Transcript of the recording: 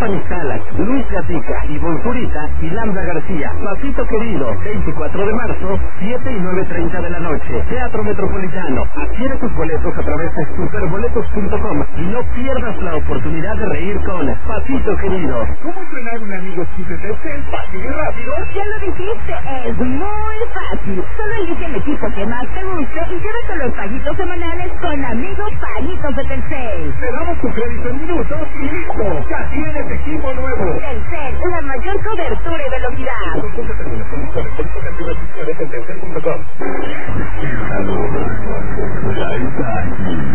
Stephanie Salas, Luis Gatica, Ivonne Zurita y Lambda García. Papito querido, 24 de marzo, 7 y 9:30 de la noche. Teatro Metropolitano. Adquiere tus boletos a través de superboletos.com y no pierdas la oportunidad de reír con Papito querido. ¿Cómo entrenar un amigo sin Telcel? ¿Fácil y rápido? Ya lo dijiste, es muy fácil. Solo elige el equipo que más te guste y llévate los paguitos semanales con amigos paguitos de Telcel. Te damos tu crédito en minutos y listo. Ya tienes equipo nuevo. Telcel, la mayor cobertura y velocidad. Consulta términos, condiciones en telcel.com. Ya está aquí.